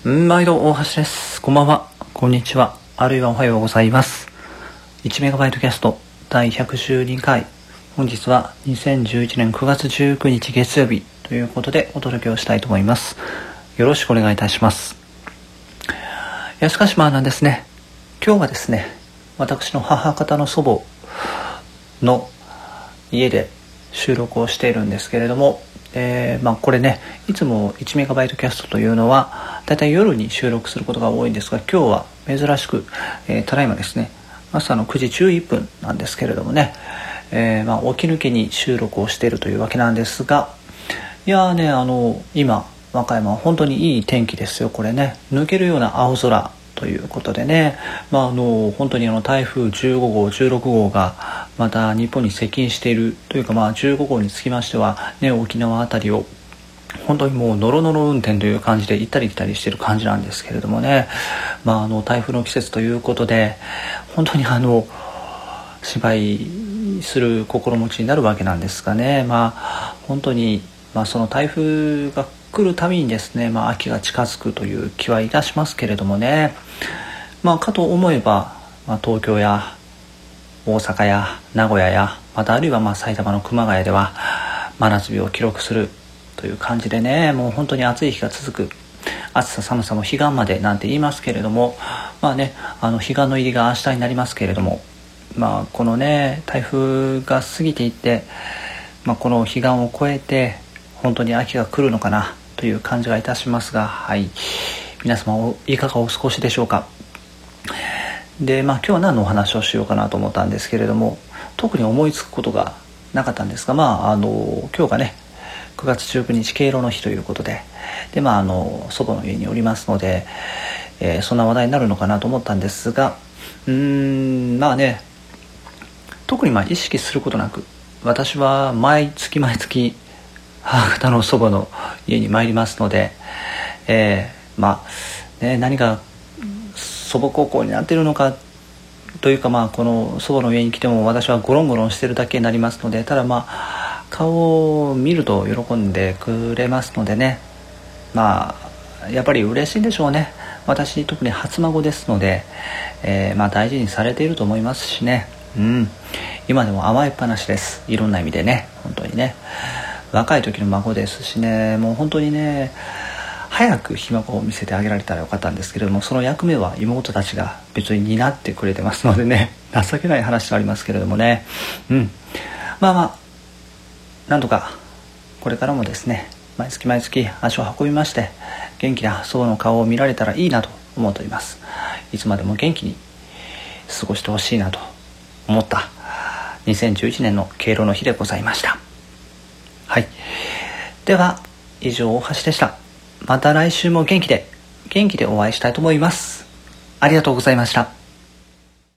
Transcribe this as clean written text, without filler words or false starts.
毎度大橋です。こんばんは、こんにちは、あるいはおはようございます。1MB キャスト第112回、本日は2011年9月19日月曜日ということでお届けをしたいと思います。よろしくお願いいたします。しかしなんですね、今日はですね、私の母方の祖母の家で収録をしているんですけれども、これね、いつも 1MB キャストというのはだいたい夜に収録することが多いんですが、今日は珍しく、ただいまですね、朝の9時11分なんですけれどもね、起き抜けに収録をしているというわけなんですが、いやーね、今和歌山は本当にいい天気ですよ。これね、抜けるような青空ということでね、本当に台風15号16号がまた日本に接近しているというか、15号につきましては、ね、沖縄あたりを本当にもうノロノロ運転という感じで行ったり来たりしている感じなんですけれどもね、台風の季節ということで本当に心配する心持ちになるわけなんですがね、本当に、その台風が来るたびにですね、秋が近づくという気はいたしますけれどもね、かと思えば、東京や大阪や名古屋やまたあるいは埼玉の熊谷では真夏日を記録するという感じでね、もう本当に暑い日が続く。暑さ寒さも彼岸までなんて言いますけれども、彼岸の入りが明日になりますけれども、このね、台風が過ぎていって、この彼岸を越えて本当に秋が来るのかなという感じがいたしますが、はい、皆様いかがお過ごしでしょうか。で、今日は何のお話をしようかなと思ったんですけれども、特に思いつくことがなかったんですが、今日がね9月19日敬老の日ということで、祖母の家におりますので、そんな話題になるのかなと思ったんですが、特に意識することなく、私は毎月母方の祖母の家に参りますので、何が祖母孝行になっているのかというか、この祖母の家に来ても私はゴロンゴロンしてるだけになりますので、ただ顔を見ると喜んでくれますのでね、やっぱり嬉しいんでしょうね。私特に初孫ですので、大事にされていると思いますしね、今でも甘えっぱなしです。いろんな意味でね、本当にね、若い時の孫ですしね、もう本当にね、早くひ孫を見せてあげられたらよかったんですけれども、その役目は妹たちが別に担ってくれてますのでね、情けない話がありますけれどもね、なんとかこれからもですね、毎月足を運びまして元気な祖母の顔を見られたらいいなと思っております。いつまでも元気に過ごしてほしいなと思った2011年の敬老の日でございました。はい、では以上大橋でした。また来週も元気でお会いしたいと思います。ありがとうございました。